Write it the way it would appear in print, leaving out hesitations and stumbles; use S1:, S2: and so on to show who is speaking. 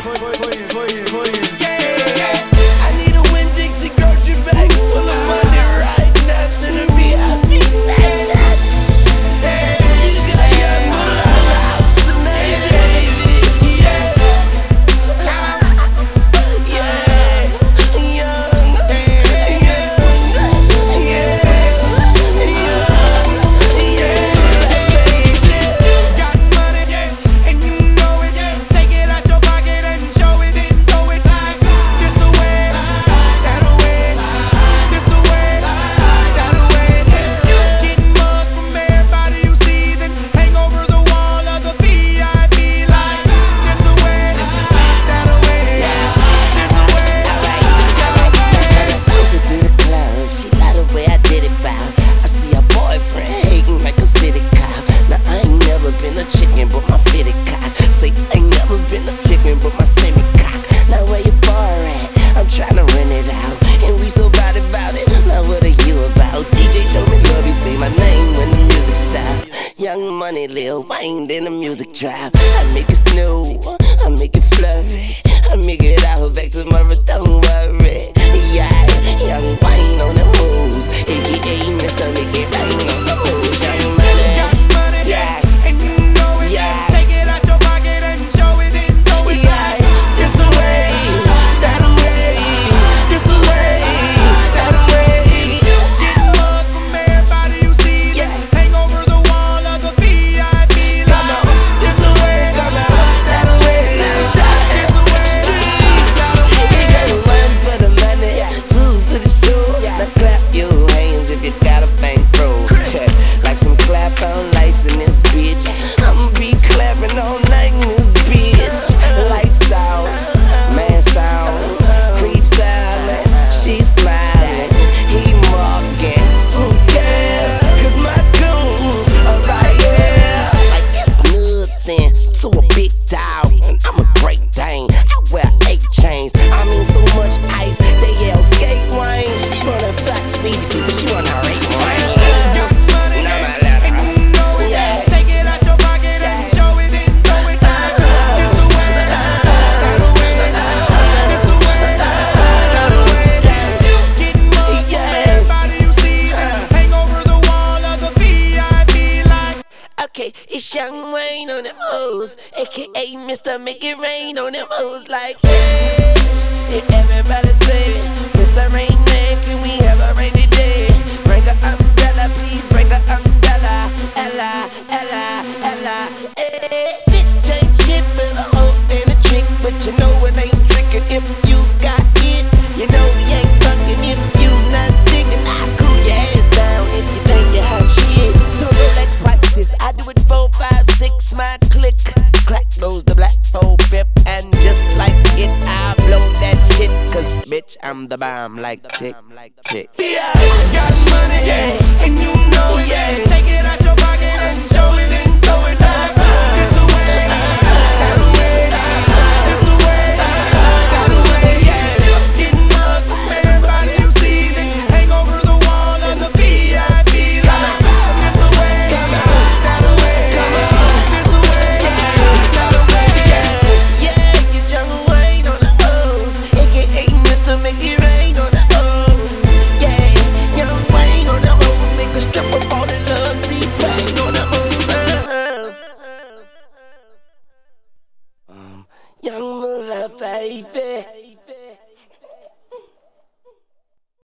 S1: I need a Winn-Dixie grocery bag full of money right now to the VIP section. You got your mother out tonight, baby. Yeah. Young Money, Lil Wayne in the music trap. I make it snow, I make it flurry, I make it out back tomorrow, don't worry. Yeah, Young Wayne on the moves, aka Mr. Make It Rain on the moves. Young Money, yeah,
S2: and you know it.
S1: Yeah.
S2: Take it out your pocket and show it and throw it back.
S1: This away, that away, this away, that away.
S2: Get mugged from everybody you see.
S1: Yeah.
S2: Hang over the wall of the VIP line.
S1: This away, that away,
S2: This away,
S1: streets. Hey, one for the money, two for the show. Now clap your hands if you got a bankroll. Like some clap on lights in this bitch. I'ma be clapping all night in this bitch. Lights out, mask out, creeps out, she smiling, he mocking. Who cares? 'Cause my goons are right here. Like it's nothing to a big dog, and I'm a great Dane. I wear 8 chains. I mean so much ice, they yell skate wine. She wanna fuck me, see, but she wanna rape wine.
S2: got money,
S1: No, my
S2: and
S1: love.
S2: you know it.
S1: Yeah.
S2: Take it out your pocket and show it and throw it back. This away, that away, this away, that away. You get mugged from everybody you see. Hang over the wall of the VIP line.
S1: Okay, it's Young Wayne on them hoes, aka Mr. Make It Rain on them hoes. Like, hey, everybody say, Mr. Rain Man, can we have a rainy day? Bring a umbrella, please bring a umbrella. Ella, Ella, Ella. Hey, bitch ain't shit but a hoe and a trick, but you know it ain't trickin' if you got it. You know we ain't fucking if you not thinking. I cool your ass down if you think you hot shit. So relax, watch this. I do it 4, 5, 6, my click. Clack goes the black pole pip, and just like it, I blow that shit. 'Cause bitch, I'm the bomb like tick, tick.
S2: Yeah, got money,
S1: Yeah.
S2: and you know it.
S1: Yeah.
S2: Take it out your pocket and show it and throw it back. This away, that away, this away, that away. You get mugged from everybody you see. Then hang over the wall of the VIP line. This away, that away, this away, that away.
S1: Yeah, you Young Wayne on the hoes, aka Mr. Make It Rain on the hoes. Yeah, Young Wayne on the hoes, make a strip of all the love, T-Pain on the hoes. Young Mula, baby.